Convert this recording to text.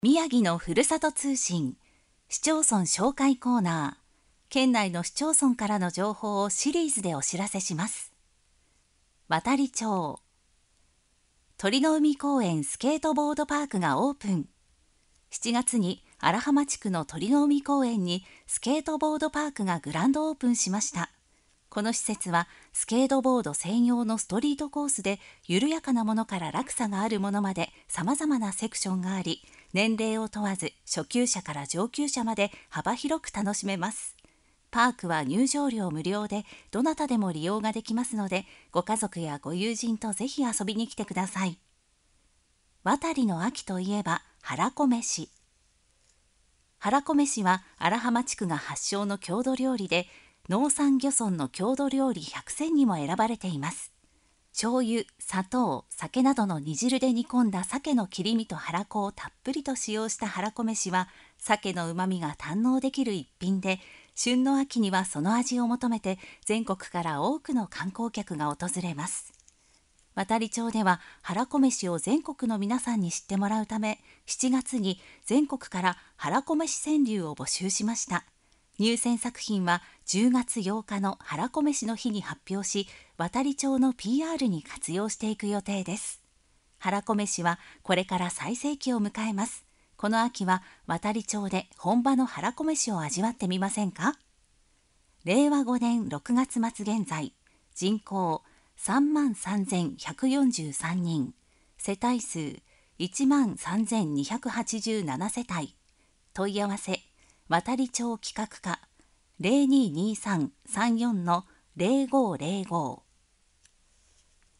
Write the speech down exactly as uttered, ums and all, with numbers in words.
宮城のふるさと通信、市町村紹介コーナー、県内の市町村からの情報をシリーズでお知らせします。渡里町、鳥の海公園スケートボードパークがオープン。しちがつに荒浜地区の鳥の海公園にスケートボードパークがグランドオープンしました。この施設はスケートボード専用のストリートコースで、緩やかなものから落差があるものまで様々なセクションがあり、年齢を問わず初級者から上級者まで幅広く楽しめます。パークは入場料無料で、どなたでも利用ができますので、ご家族やご友人とぜひ遊びに来てください。渡りの秋といえばはらこ飯。はらこ飯は荒浜地区が発祥の郷土料理で、農産漁村の郷土料理ひゃくせんにも選ばれています。醤油、砂糖、酒などの煮汁で煮込んだ鮭の切り身とはらこをたっぷりと使用したはらこ飯は、鮭のうまみが堪能できる一品で、旬の秋にはその味を求めて全国から多くの観光客が訪れます。渡里町でははらこ飯を全国の皆さんに知ってもらうため、しちがつに全国からはらこ飯川柳を募集しました。入選作品はじゅうがつようかのはらこ飯の日に発表し、渡里町の ピーアール に活用していく予定です。はらこ飯はこれから最盛期を迎えます。この秋は渡里町で本場のはらこ飯を味わってみませんか？れいわごねんろくがつまつ現在、人口さんまんさんぜんひゃくよんじゅうさんにん、世帯数いちまんさんぜんにひゃくはちじゅうなな世帯。問い合わせ渡里町企画課 ゼロにーにーさん さんよん ゼロごゼロご